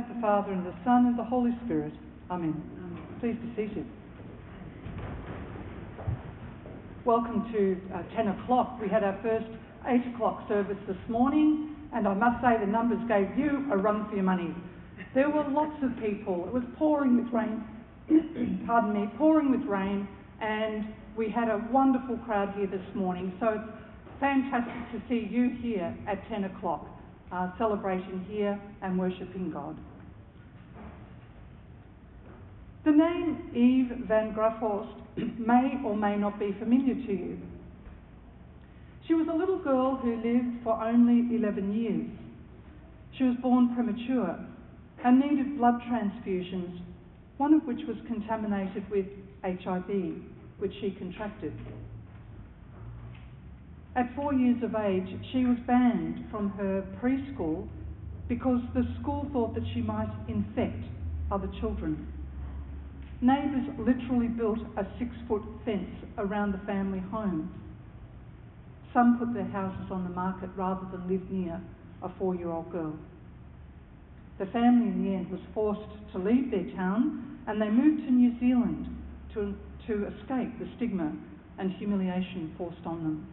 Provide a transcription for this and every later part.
of the Father and the Son and the Holy Spirit. Amen. Please be seated. Welcome to 10 o'clock. We had our first 8 o'clock service this morning, and I must say the numbers gave you a run for your money. There were lots of people. It was pouring with rain, pouring with rain, and we had a wonderful crowd here this morning. So it's fantastic to see you here at 10 o'clock, celebrating here and worshipping God. The name Eve van Graaphorst may or may not be familiar to you. She was a little girl who lived for only 11 years. She was born premature and needed blood transfusions, one of which was contaminated with HIV, which she contracted. At 4 years of age, she was banned from her preschool because the school thought that she might infect other children. Neighbours literally built a 6-foot fence around the family home. Some put their houses on the market rather than live near a 4-year-old girl. The family in the end was forced to leave their town, and they moved to New Zealand to escape the stigma and humiliation forced on them.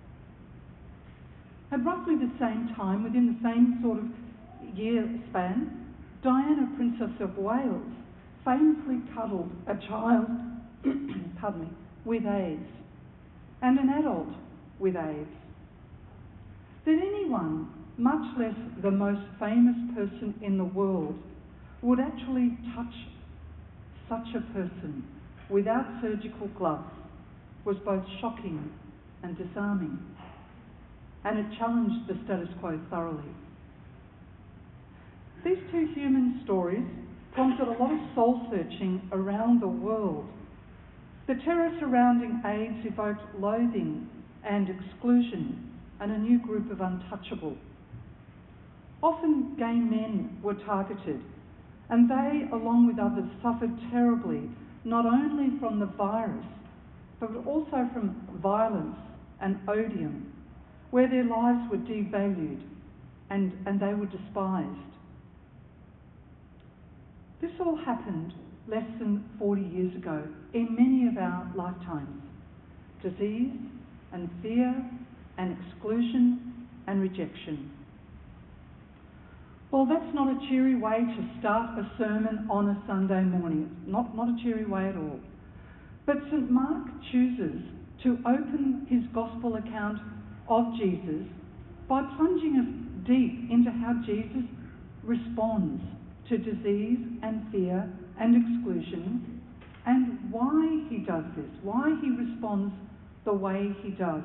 At roughly the same time, within the same sort of year span, Diana, Princess of Wales, famously cuddled a child with AIDS and an adult with AIDS. That anyone, much less the most famous person in the world, would actually touch such a person without surgical gloves was both shocking and disarming, and it challenged the status quo thoroughly. These two human stories prompted a lot of soul-searching around the world. The terror surrounding AIDS evoked loathing and exclusion and a new group of untouchable. Often gay men were targeted, and they, along with others, suffered terribly, not only from the virus, but also from violence and odium, where their lives were devalued and they were despised. This all happened less than 40 years ago in many of our lifetimes. Disease and fear and exclusion and rejection. Well, that's not a cheery way to start a sermon on a Sunday morning. Not a cheery way at all. But St. Mark chooses to open his gospel account of Jesus by plunging us deep into how Jesus responds to disease and fear and exclusion, and why he does this, why he responds the way he does.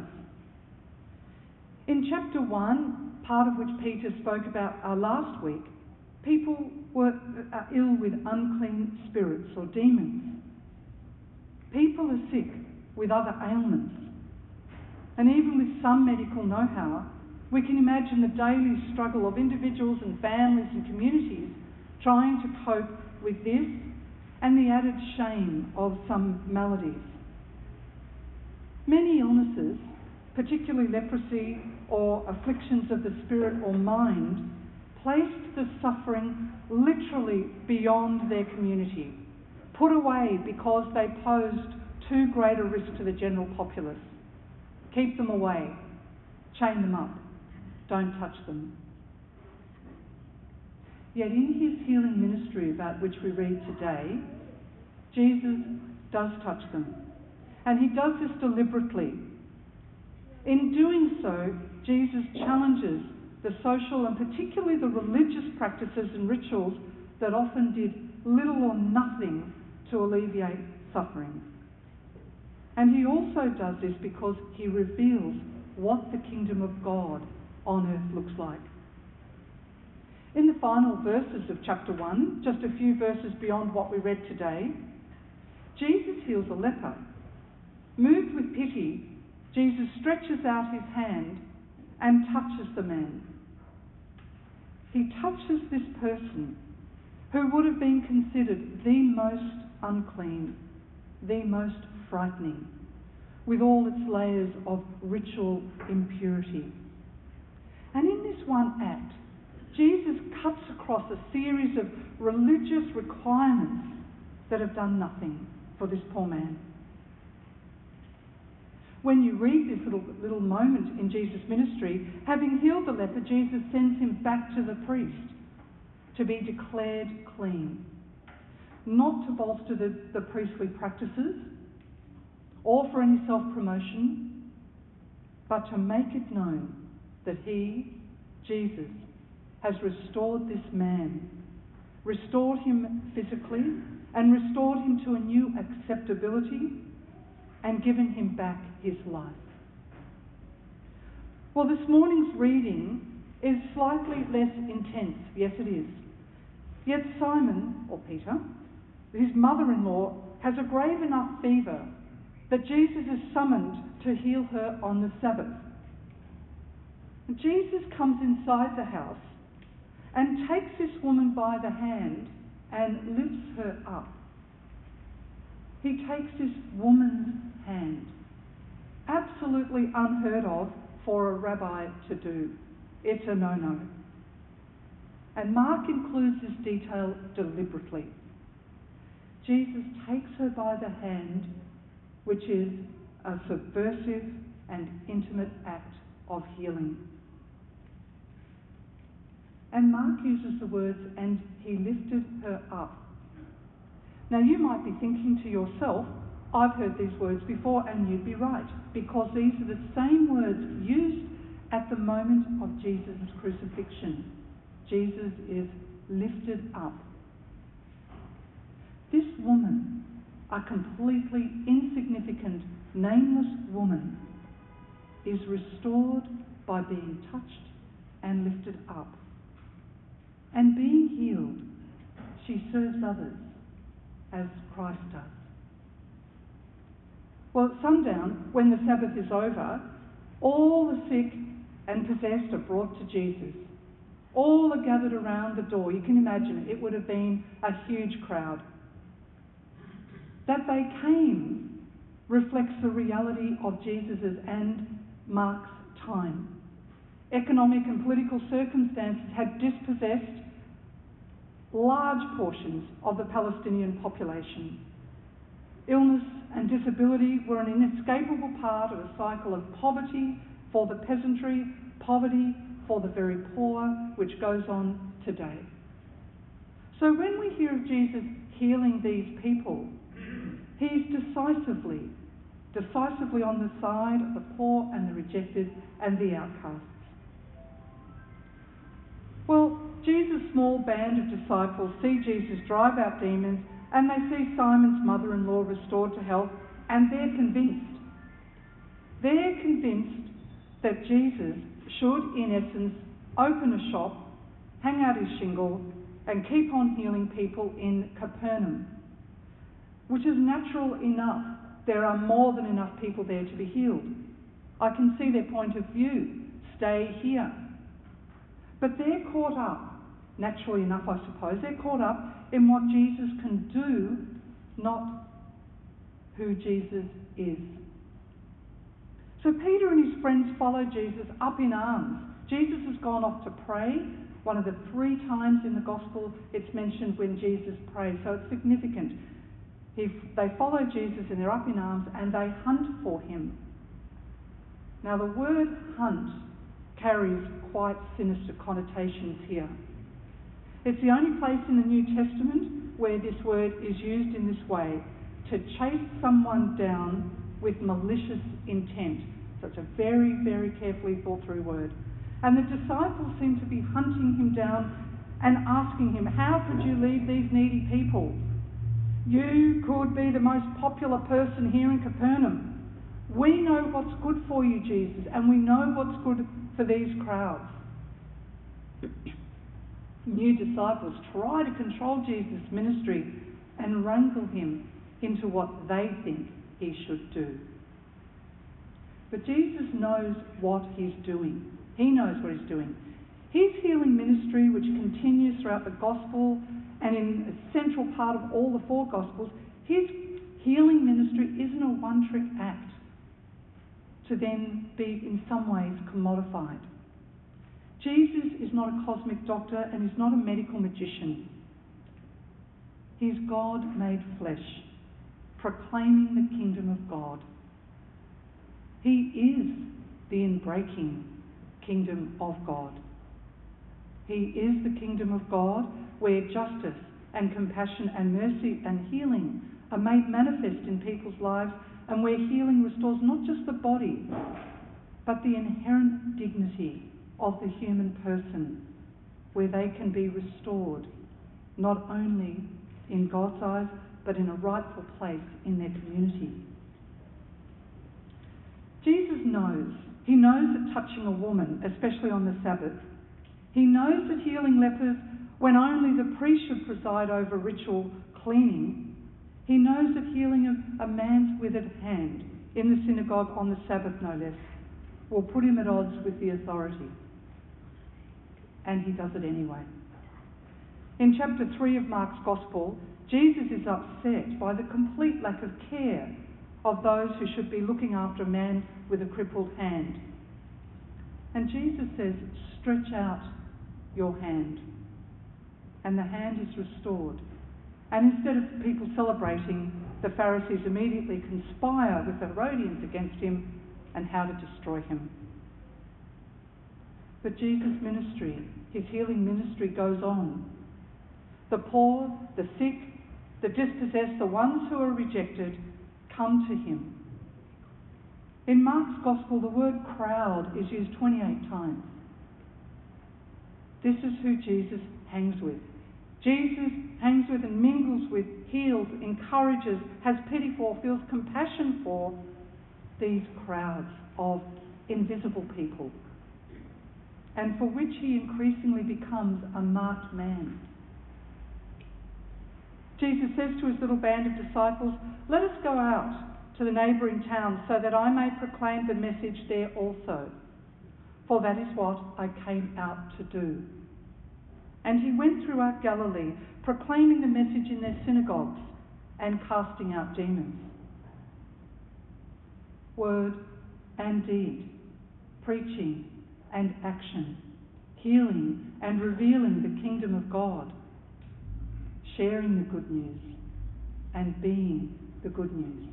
In chapter 1, part of which Peter spoke about last week, people were ill with unclean spirits or demons. People are sick with other ailments. And even with some medical know-how, we can imagine the daily struggle of individuals and families and communities trying to cope with this and the added shame of some maladies. Many illnesses, particularly leprosy or afflictions of the spirit or mind, placed the suffering literally beyond their community, put away because they posed too great a risk to the general populace. Keep them away, chain them up, don't touch them. Yet in his healing ministry about which we read today, Jesus does touch them. And he does this deliberately. In doing so, Jesus challenges the social and particularly the religious practices and rituals that often did little or nothing to alleviate suffering. And he also does this because he reveals what the kingdom of God on earth looks like. In the final verses of chapter 1, just a few verses beyond what we read today, Jesus heals a leper. Moved with pity, Jesus stretches out his hand and touches the man. He touches this person who would have been considered the most unclean, the most frightening, with all its layers of ritual impurity. And in this one act, Jesus cuts across a series of religious requirements that have done nothing for this poor man. When you read this little moment in Jesus' ministry, having healed the leper, Jesus sends him back to the priest to be declared clean. Not to bolster the priestly practices or for any self-promotion, but to make it known that he, Jesus, has restored this man, restored him physically, and restored him to a new acceptability, and given him back his life. Well, this morning's reading is slightly less intense. Yes, it is. Yet Simon, or Peter, his mother-in-law, has a grave enough fever that Jesus is summoned to heal her on the Sabbath. Jesus comes inside the house and takes this woman by the hand and lifts her up. He takes this woman's hand. Absolutely unheard of for a rabbi to do. It's a no-no. And Mark includes this detail deliberately. Jesus takes her by the hand, which is a subversive and intimate act of healing. And Mark uses the words, and he lifted her up. Now you might be thinking to yourself, I've heard these words before, and you'd be right, because these are the same words used at the moment of Jesus' crucifixion. Jesus is lifted up. This woman, a completely insignificant, nameless woman, is restored by being touched and lifted up. And being healed, she serves others as Christ does. Well, at sundown, when the Sabbath is over, all the sick and possessed are brought to Jesus. All are gathered around the door. You can imagine it would have been a huge crowd. That they came reflects the reality of Jesus' and Mark's time. Economic and political circumstances had dispossessed large portions of the Palestinian population. Illness and disability were an inescapable part of a cycle of poverty for the peasantry, poverty for the very poor, which goes on today. So when we hear of Jesus healing these people, he's decisively on the side of the poor and the rejected and the outcasts. Well, Jesus' small band of disciples see Jesus drive out demons, and they see Simon's mother-in-law restored to health, and they're convinced. They're convinced that Jesus should, in essence, open a shop, hang out his shingle, and keep on healing people in Capernaum, which is natural enough. There are more than enough people there to be healed. I can see their point of view. Stay here. But they're caught up, naturally enough I suppose, they're caught up in what Jesus can do, not who Jesus is. So Peter and his friends follow Jesus up in arms. Jesus has gone off to pray. One of the 3 times in the Gospel it's mentioned when Jesus prays, so it's significant. They follow Jesus and they're up in arms and they hunt for him. Now the word hunt carries quite sinister connotations here. It's the only place in the New Testament where this word is used in this way, to chase someone down with malicious intent. So it's a very, very carefully thought through word. And the disciples seem to be hunting him down and asking him, how could you leave these needy people? You could be the most popular person here in Capernaum. We know what's good for you, Jesus, and we know what's good for these crowds. New disciples try to control Jesus' ministry and wrangle him into what they think he should do. But Jesus knows what he's doing. He knows what he's doing. His healing ministry, which continues throughout the Gospel and in a central part of all the 4 Gospels, his healing ministry isn't a one-trick act to then be in some ways commodified. Jesus is not a cosmic doctor and is not a medical magician. He's God made flesh, proclaiming the kingdom of God. He is the inbreaking kingdom of God. He is the kingdom of God where justice and compassion and mercy and healing are made manifest in people's lives, and where healing restores not just the body, but the inherent dignity of the human person, where they can be restored, not only in God's eyes, but in a rightful place in their community. Jesus knows. He knows that touching a woman, especially on the Sabbath, he knows that healing lepers, when only the priest should preside over ritual cleaning, he knows that healing a man's withered hand in the synagogue on the Sabbath, no less, will put him at odds with the authority. And he does it anyway. In chapter 3 of Mark's Gospel, Jesus is upset by the complete lack of care of those who should be looking after a man with a crippled hand. And Jesus says, "Stretch out your hand." And the hand is restored. And instead of people celebrating, the Pharisees immediately conspire with the Herodians against him and how to destroy him. But Jesus' ministry, his healing ministry, goes on. The poor, the sick, the dispossessed, the ones who are rejected, come to him. In Mark's Gospel, the word crowd is used 28 times. This is who Jesus hangs with. Jesus hangs with and mingles with, heals, encourages, has pity for, feels compassion for these crowds of invisible people, and for which he increasingly becomes a marked man. Jesus says to his little band of disciples, "Let us go out to the neighbouring towns so that I may proclaim the message there also, for that is what I came out to do." And he went throughout Galilee, proclaiming the message in their synagogues and casting out demons. Word and deed, preaching and action, healing and revealing the kingdom of God, sharing the good news and being the good news.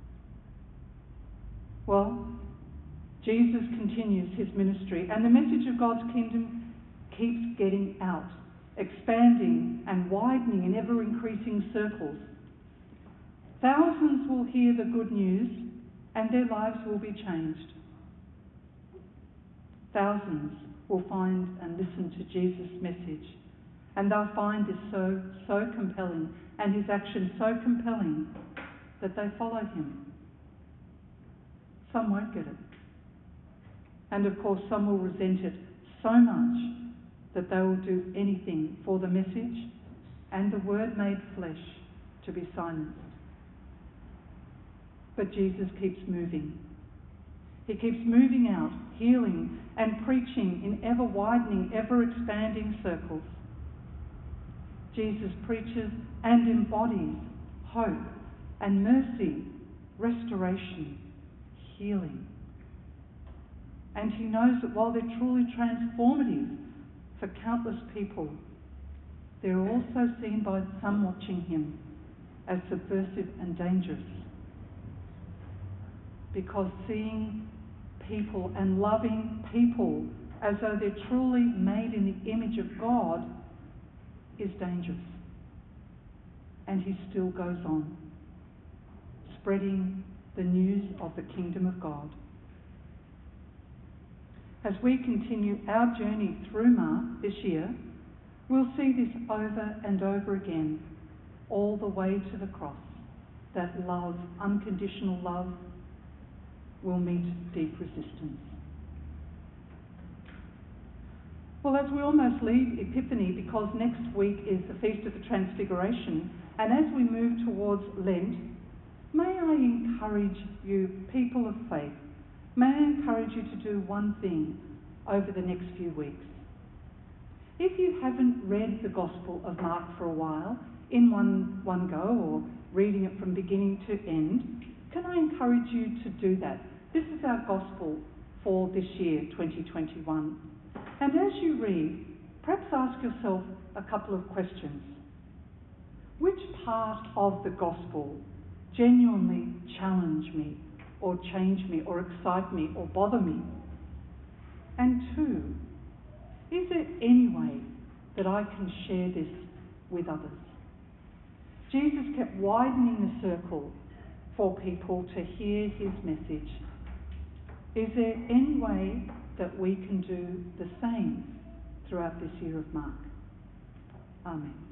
Well, Jesus continues his ministry, and the message of God's kingdom keeps getting out, expanding and widening in ever-increasing circles. Thousands will hear the good news and their lives will be changed. Thousands will find and listen to Jesus' message, and they'll find this so compelling, and his action so compelling, that they follow him. Some won't get it. And of course, some will resent it so much that they will do anything for the message and the word made flesh to be silenced. But Jesus keeps moving. He keeps moving out, healing and preaching in ever-widening, ever-expanding circles. Jesus preaches and embodies hope and mercy, restoration, healing. And he knows that while they're truly transformative for countless people, they're also seen by some watching him as subversive and dangerous. Because seeing people and loving people as though they're truly made in the image of God is dangerous. And he still goes on, spreading the news of the kingdom of God. As we continue our journey through Mark this year, we'll see this over and over again, all the way to the cross, that love, unconditional love, will meet deep resistance. Well, as we almost leave Epiphany, because next week is the Feast of the Transfiguration, and as we move towards Lent, may I encourage you, people of faith, may I encourage you to do one thing over the next few weeks. If you haven't read the Gospel of Mark for a while, in one go, or reading it from beginning to end, can I encourage you to do that? This is our Gospel for this year, 2021. And as you read, perhaps ask yourself a couple of questions. Which part of the gospel genuinely challenge me, or change me, or excite me, or bother me? And two, is there any way that I can share this with others? Jesus kept widening the circle for people to hear his message. Is there any way that we can do the same throughout this year of Mark? Amen.